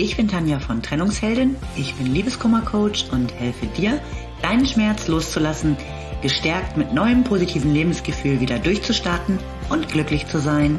Ich bin Tanja von Trennungsheldin, ich bin Liebeskummer-Coach und helfe dir, deinen Schmerz loszulassen, gestärkt mit neuem positiven Lebensgefühl wieder durchzustarten und glücklich zu sein.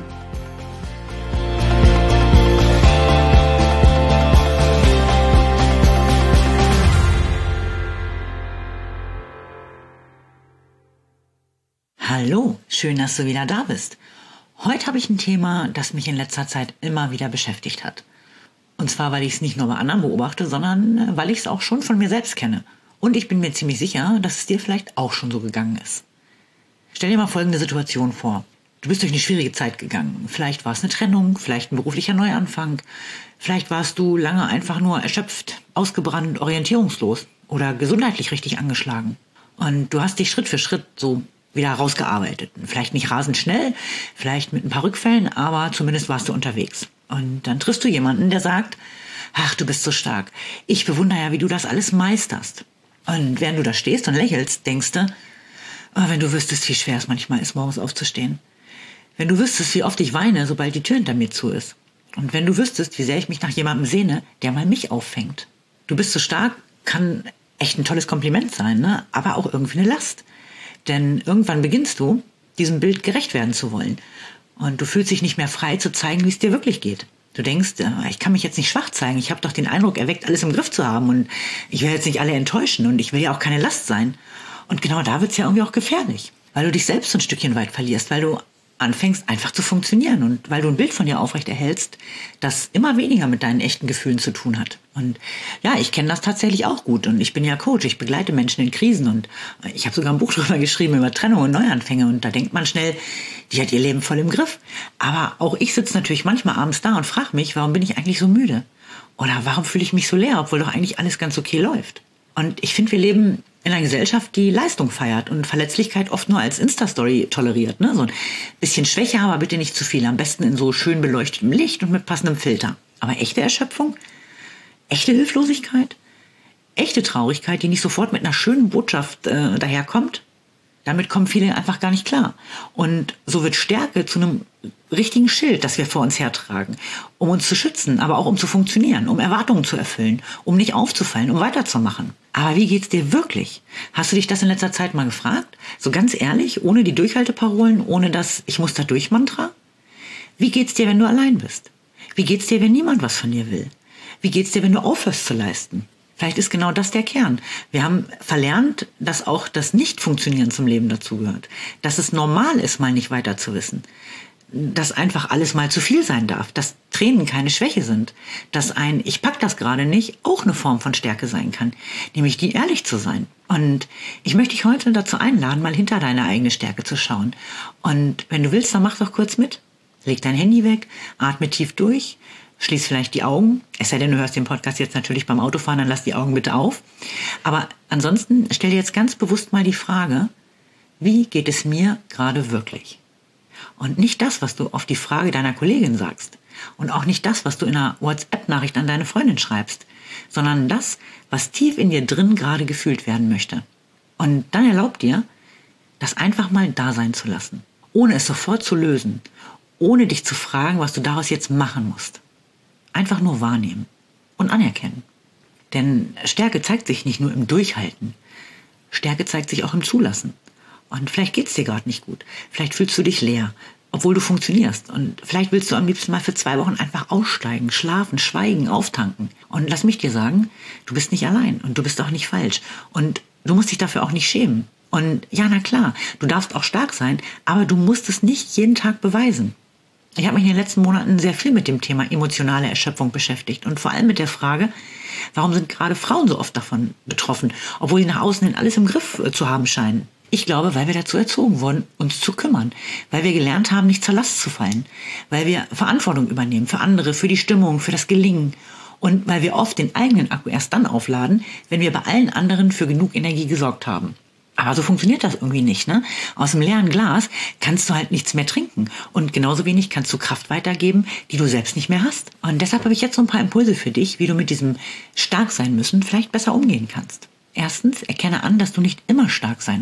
Hallo, schön, dass du wieder da bist. Heute habe ich ein Thema, das mich in letzter Zeit immer wieder beschäftigt hat. Und zwar, weil ich es nicht nur bei anderen beobachte, sondern weil ich es auch schon von mir selbst kenne. Und ich bin mir ziemlich sicher, dass es dir vielleicht auch schon so gegangen ist. Stell dir mal folgende Situation vor. Du bist durch eine schwierige Zeit gegangen. Vielleicht war es eine Trennung, vielleicht ein beruflicher Neuanfang. Vielleicht warst du lange einfach nur erschöpft, ausgebrannt, orientierungslos oder gesundheitlich richtig angeschlagen. Und du hast dich Schritt für Schritt so wieder rausgearbeitet. Vielleicht nicht rasend schnell, vielleicht mit ein paar Rückfällen, aber zumindest warst du unterwegs. Und dann triffst du jemanden, der sagt, ach, du bist so stark. Ich bewundere ja, wie du das alles meisterst. Und während du da stehst und lächelst, denkst du, oh, wenn du wüsstest, wie schwer es manchmal ist, morgens aufzustehen. Wenn du wüsstest, wie oft ich weine, sobald die Tür hinter mir zu ist. Und wenn du wüsstest, wie sehr ich mich nach jemandem sehne, der mal mich auffängt. Du bist so stark, kann echt ein tolles Kompliment sein, ne? Aber auch irgendwie eine Last. Denn irgendwann beginnst du, diesem Bild gerecht werden zu wollen. Und du fühlst dich nicht mehr frei zu zeigen, wie es dir wirklich geht. Du denkst, ich kann mich jetzt nicht schwach zeigen. Ich habe doch den Eindruck erweckt, alles im Griff zu haben. Und ich will jetzt nicht alle enttäuschen. Und ich will ja auch keine Last sein. Und genau da wird's ja irgendwie auch gefährlich. Weil du dich selbst so ein Stückchen weit verlierst. Weil du anfängst einfach zu funktionieren. Und weil du ein Bild von dir aufrecht erhältst, das immer weniger mit deinen echten Gefühlen zu tun hat. Und ja, ich kenne das tatsächlich auch gut. Und ich bin ja Coach, ich begleite Menschen in Krisen. Und ich habe sogar ein Buch darüber geschrieben, über Trennung und Neuanfänge. Und da denkt man schnell, die hat ihr Leben voll im Griff. Aber auch ich sitze natürlich manchmal abends da und frage mich, warum bin ich eigentlich so müde? Oder warum fühle ich mich so leer, obwohl doch eigentlich alles ganz okay läuft? Und ich finde, wir leben in einer Gesellschaft, die Leistung feiert und Verletzlichkeit oft nur als Insta-Story toleriert. Ne? So ein bisschen Schwäche, aber bitte nicht zu viel. Am besten in so schön beleuchtetem Licht und mit passendem Filter. Aber echte Erschöpfung? Echte Hilflosigkeit? Echte Traurigkeit, die nicht sofort mit einer schönen Botschaft daherkommt? Damit kommen viele einfach gar nicht klar. Und so wird Stärke zu einem richtigen Schild, das wir vor uns hertragen, um uns zu schützen, aber auch um zu funktionieren, um Erwartungen zu erfüllen, um nicht aufzufallen, um weiterzumachen. Aber wie geht's dir wirklich? Hast du dich das in letzter Zeit mal gefragt? So ganz ehrlich, ohne die Durchhalteparolen, ohne das Ich muss da durch Mantra? Wie geht's dir, wenn du allein bist? Wie geht's dir, wenn niemand was von dir will? Wie geht's dir, wenn du aufhörst zu leisten? Vielleicht ist genau das der Kern. Wir haben verlernt, dass auch das Nicht-Funktionieren zum Leben dazugehört. Dass es normal ist, mal nicht weiter zu wissen. Dass einfach alles mal zu viel sein darf. Dass Tränen keine Schwäche sind. Dass ein Ich pack das gerade nicht auch eine Form von Stärke sein kann. Nämlich die, ehrlich zu sein. Und ich möchte dich heute dazu einladen, mal hinter deine eigene Stärke zu schauen. Und wenn du willst, dann mach doch kurz mit. Leg dein Handy weg, atme tief durch. Schließ vielleicht die Augen, es sei denn, du hörst den Podcast jetzt natürlich beim Autofahren, dann lass die Augen bitte auf. Aber ansonsten stell dir jetzt ganz bewusst mal die Frage, wie geht es mir gerade wirklich? Und nicht das, was du auf die Frage deiner Kollegin sagst. Und auch nicht das, was du in einer WhatsApp-Nachricht an deine Freundin schreibst. Sondern das, was tief in dir drin gerade gefühlt werden möchte. Und dann erlaub dir, das einfach mal da sein zu lassen. Ohne es sofort zu lösen. Ohne dich zu fragen, was du daraus jetzt machen musst. Einfach nur wahrnehmen und anerkennen. Denn Stärke zeigt sich nicht nur im Durchhalten. Stärke zeigt sich auch im Zulassen. Und vielleicht geht's dir gerade nicht gut. Vielleicht fühlst du dich leer, obwohl du funktionierst. Und vielleicht willst du am liebsten mal für 2 Wochen einfach aussteigen, schlafen, schweigen, auftanken. Und lass mich dir sagen, du bist nicht allein und du bist auch nicht falsch. Und du musst dich dafür auch nicht schämen. Und ja, na klar, du darfst auch stark sein, aber du musst es nicht jeden Tag beweisen. Ich habe mich in den letzten Monaten sehr viel mit dem Thema emotionale Erschöpfung beschäftigt und vor allem mit der Frage, warum sind gerade Frauen so oft davon betroffen, obwohl sie nach außen hin alles im Griff zu haben scheinen. Ich glaube, weil wir dazu erzogen wurden, uns zu kümmern, weil wir gelernt haben, nicht zur Last zu fallen, weil wir Verantwortung übernehmen für andere, für die Stimmung, für das Gelingen und weil wir oft den eigenen Akku erst dann aufladen, wenn wir bei allen anderen für genug Energie gesorgt haben. Aber so funktioniert das irgendwie nicht, ne? Aus dem leeren Glas kannst du halt nichts mehr trinken. Und genauso wenig kannst du Kraft weitergeben, die du selbst nicht mehr hast. Und deshalb habe ich jetzt so ein paar Impulse für dich, wie du mit diesem stark sein müssen vielleicht besser umgehen kannst. Erstens, erkenne an, dass du nicht immer stark sein musst.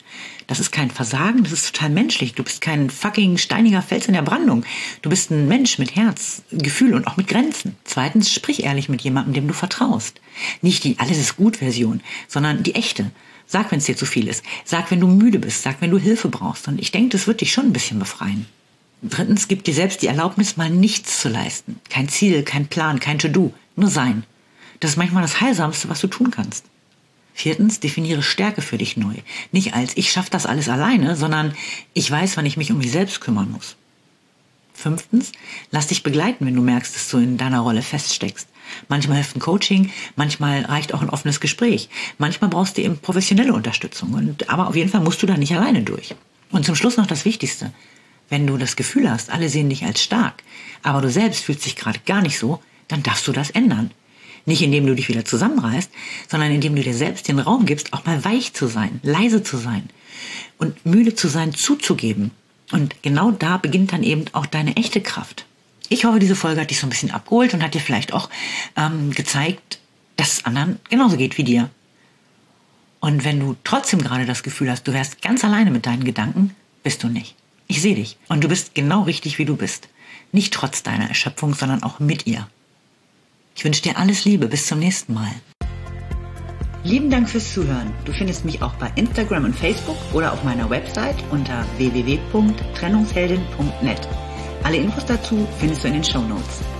Das ist kein Versagen, das ist total menschlich. Du bist kein fucking steiniger Fels in der Brandung. Du bist ein Mensch mit Herz, Gefühl und auch mit Grenzen. Zweitens, sprich ehrlich mit jemandem, dem du vertraust. Nicht die Alles-ist-gut-Version, sondern die echte. Sag, wenn es dir zu viel ist. Sag, wenn du müde bist. Sag, wenn du Hilfe brauchst. Und ich denke, das wird dich schon ein bisschen befreien. Drittens, gib dir selbst die Erlaubnis, mal nichts zu leisten. Kein Ziel, kein Plan, kein To-Do. Nur sein. Das ist manchmal das Heilsamste, was du tun kannst. Viertens, definiere Stärke für dich neu. Nicht als ich schaffe das alles alleine, sondern ich weiß, wann ich mich um mich selbst kümmern muss. Fünftens, lass dich begleiten, wenn du merkst, dass du in deiner Rolle feststeckst. Manchmal hilft ein Coaching, manchmal reicht auch ein offenes Gespräch. Manchmal brauchst du eben professionelle Unterstützung. Aber auf jeden Fall musst du da nicht alleine durch. Und zum Schluss noch das Wichtigste. Wenn du das Gefühl hast, alle sehen dich als stark, aber du selbst fühlst dich gerade gar nicht so, dann darfst du das ändern. Nicht indem du dich wieder zusammenreißt, sondern indem du dir selbst den Raum gibst, auch mal weich zu sein, leise zu sein und müde zu sein, zuzugeben. Und genau da beginnt dann eben auch deine echte Kraft. Ich hoffe, diese Folge hat dich so ein bisschen abgeholt und hat dir vielleicht auch gezeigt, dass es anderen genauso geht wie dir. Und wenn du trotzdem gerade das Gefühl hast, du wärst ganz alleine mit deinen Gedanken, bist du nicht. Ich sehe dich. Und du bist genau richtig, wie du bist. Nicht trotz deiner Erschöpfung, sondern auch mit ihr. Ich wünsche dir alles Liebe. Bis zum nächsten Mal. Lieben Dank fürs Zuhören. Du findest mich auch bei Instagram und Facebook oder auf meiner Website unter www.trennungsheldin.net. Alle Infos dazu findest du in den Shownotes.